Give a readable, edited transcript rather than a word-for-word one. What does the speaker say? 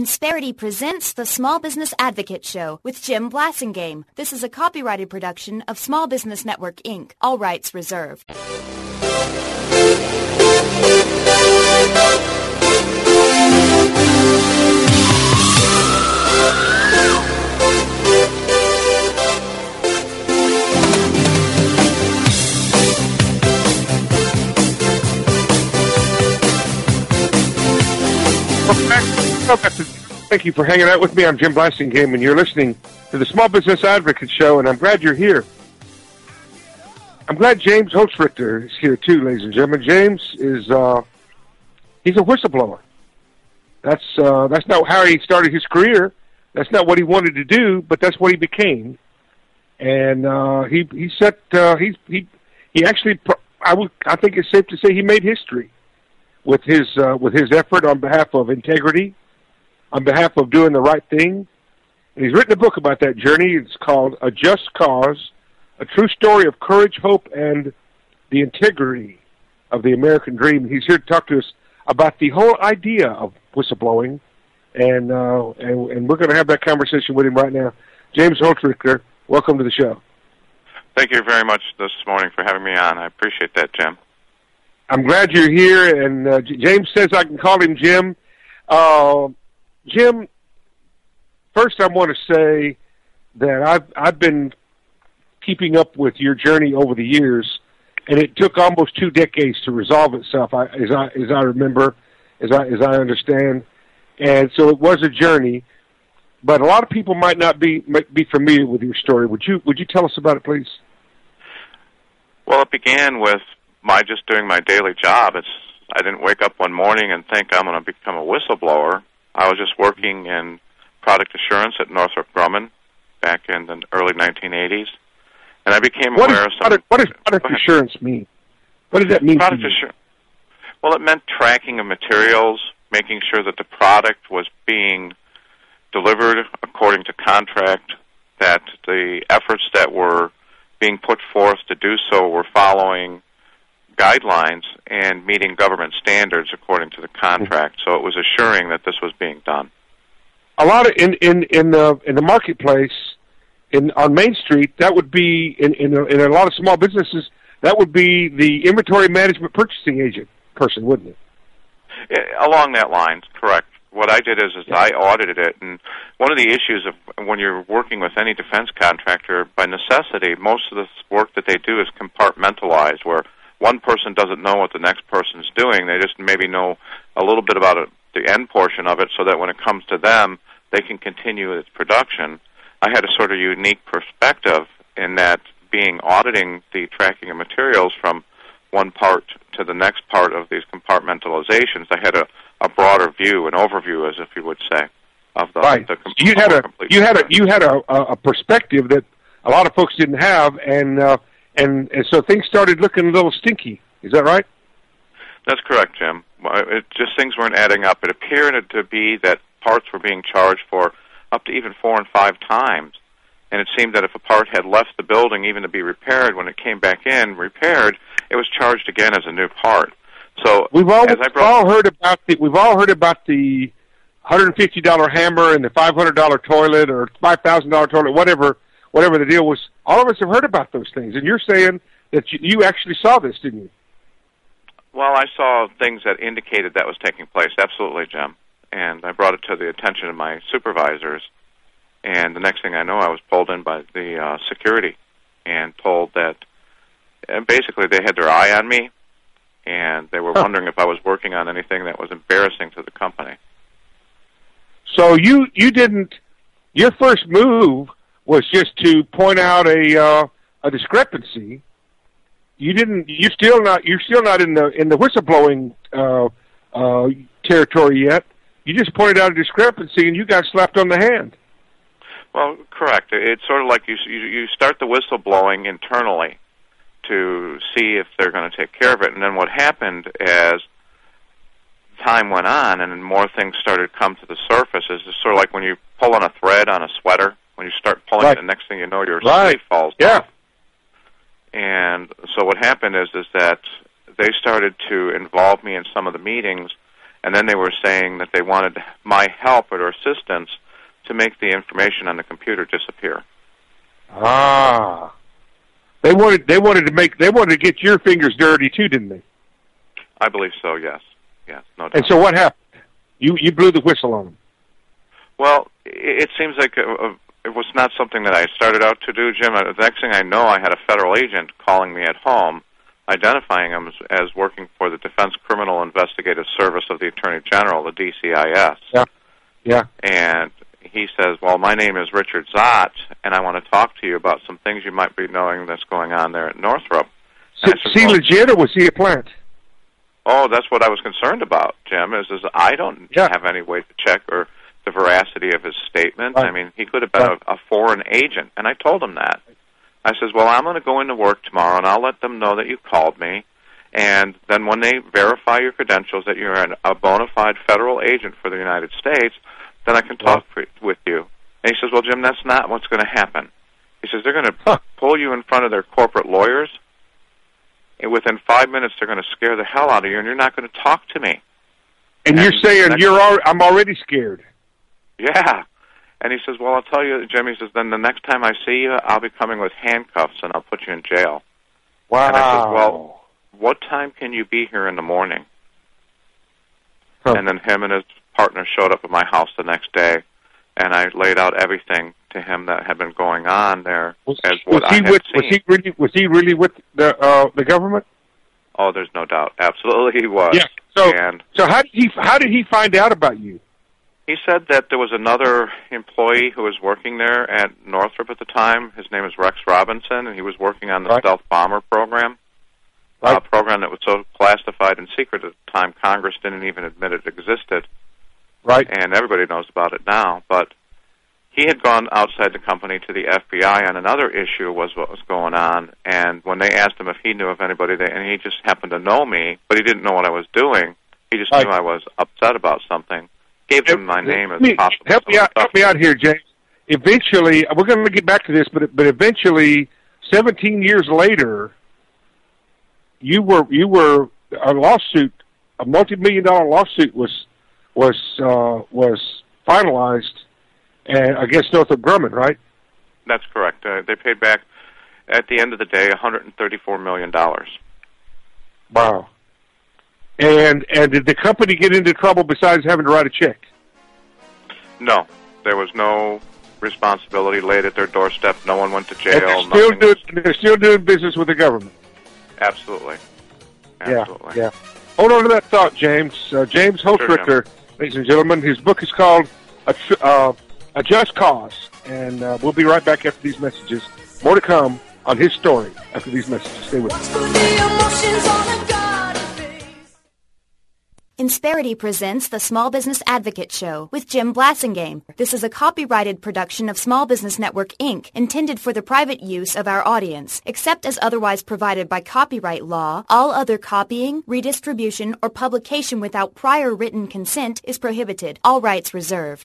Insperity presents the Small Business Advocate Show with Jim Blasingame. This is a copyrighted production of Small Business Network, Inc. All rights reserved. Thank you for hanging out with me. I'm Jim Blasingame, and you're listening to the Small Business Advocate Show, and I'm glad you're here. I'm glad James Holzrichter is here, too, ladies and gentlemen. James is, he's a whistleblower. That's not how he started his career. That's not what he wanted to do, but that's what he became. And he actually, I think it's safe to say he made history with his effort on behalf of integrity, on behalf of doing the right thing. And he's written a book about that journey. It's called A Just Cause, A True Story of Courage, Hope, and the Integrity of the American Dream. He's here to talk to us about the whole idea of whistleblowing, and we're going to have that conversation with him right now. James Holzrichter, welcome to the show. Thank you very much this morning for having me on. I appreciate that, Jim. I'm glad you're here, and James says I can call him Jim. Jim, first I want to say that I've been keeping up with your journey over the years, and it took almost 2 decades to resolve itself, as I remember, as I understand, and so it was a journey. But a lot of people might not be familiar with your story. Would you tell us about it, please? Well, it began with my just doing my daily job. I didn't wake up one morning and think I'm going to become a whistleblower. I was just working in product assurance at Northrop Grumman back in the early 1980s, and I became aware of some... What does product assurance mean? What does that mean to you? Well, it meant tracking of materials, making sure that the product was being delivered according to contract, that the efforts that were being put forth to do so were following guidelines and meeting government standards according to the contract. So it was assuring that this was being done. A lot of in the marketplace, on Main Street, that would be in a lot of small businesses, that would be the inventory management purchasing agent person, wouldn't it? Along that line, correct. What I did is I audited it, and one of the issues of when you're working with any defense contractor, by necessity, most of the work that they do is compartmentalized, where one person doesn't know what the next person's doing. They just maybe know a little bit about the end portion of it, so that when it comes to them, they can continue its production. I had a sort of unique perspective in that being auditing the tracking of materials from one part to the next part of these compartmentalizations. I had a broader view, an overview, as if you would say, of the right. You had a perspective that a lot of folks didn't have, and so things started looking a little stinky. Is that right? That's correct, Jim. Things weren't adding up. It appeared to be that parts were being charged for up to even 4 and 5 times. And it seemed that if a part had left the building even to be repaired, when it came back in repaired, it was charged again as a new part. So we've all heard about the $150 hammer and the $500 toilet or $5,000 toilet, whatever the deal was. All of us have heard about those things, and you're saying that you actually saw this, didn't you? Well, I saw things that indicated that was taking place. Absolutely, Jim. And I brought it to the attention of my supervisors. And the next thing I know, I was pulled in by the security and told that basically they had their eye on me, and they were wondering if I was working on anything that was embarrassing to the company. So you didn't. Your first move was just to point out a discrepancy. You didn't. You're still not in the whistleblowing territory yet. You just pointed out a discrepancy, and you got slapped on the hand. Well, correct. It's sort of like you start the whistleblowing internally to see if they're going to take care of it. And then what happened as time went on and more things started to come to the surface is it's sort of like when you pull on a thread on a sweater. When you start pulling it, the next thing you know, your sleeve falls off. And so what happened is that they started to involve me in some of the meetings And then they were saying that they wanted my help or assistance to make the information on the computer disappear. Ah. They wanted to get your fingers dirty too, didn't they? I believe so, yes. Yes, no doubt. And so what happened? You blew the whistle on them. Well, it seems like it was not something that I started out to do, Jim. The next thing I know, I had a federal agent calling me at home, identifying him as working for the Defense Criminal Investigative Service of the Attorney General, the DCIS. Yeah. Yeah. And he says, well, my name is Richard Zott, and I want to talk to you about some things you might be knowing that's going on there at Northrop. Is he legit, or was he a plant? Oh, that's what I was concerned about, Jim, is I don't have any way to check or the veracity of his statement. Right. I mean, he could have been a foreign agent, and I told him that. I says, well, I'm going to go into work tomorrow, and I'll let them know that you called me, and then when they verify your credentials that you're a bona fide federal agent for the United States, then I can talk with you. And he says, well, Jim, that's not what's going to happen. He says, they're going to pull you in front of their corporate lawyers, and within 5 minutes they're going to scare the hell out of you, and you're not going to talk to me. And you're saying I'm already scared. Yeah. And he says, well, I'll tell you, Jim, he says, then the next time I see you, I'll be coming with handcuffs, and I'll put you in jail. Wow. And I said, well, what time can you be here in the morning? Huh. And then him and his partner showed up at my house the next day, and I laid out everything to him that had been going on there Was he really with the government? Oh, there's no doubt. Absolutely, he was. Yeah. So how did he find out about you? He said that there was another employee who was working there at Northrop at the time. His name is Rex Robinson, and he was working on the stealth bomber program. A program that was so classified and secret at the time, Congress didn't even admit it existed. Right. And everybody knows about it now. But he had gone outside the company to the FBI on another issue was what was going on. And when they asked him if he knew of anybody there, and he just happened to know me, but he didn't know what I was doing. He just knew I was upset about something. Gave him my name as possible. Help me out here, James. Eventually, we're going to get back to this, but eventually, 17 years later, you were a lawsuit, a multi-million-dollar lawsuit was finalized against Northrop Grumman, right? That's correct. They paid back at the end of the day $134 million. Wow. And did the company get into trouble besides having to write a check? No. There was no responsibility laid at their doorstep. No one went to jail. And they're still doing business with the government. Absolutely. Yeah. Hold on to that thought, James. James Holtrichter, ladies and gentlemen. His book is called A Just Cause. And we'll be right back after these messages. More to come on his story after these messages. Stay with us. Insperity presents the Small Business Advocate Show with Jim Blasingame. This is a copyrighted production of Small Business Network, Inc., intended for the private use of our audience. Except as otherwise provided by copyright law, all other copying, redistribution, or publication without prior written consent is prohibited. All rights reserved.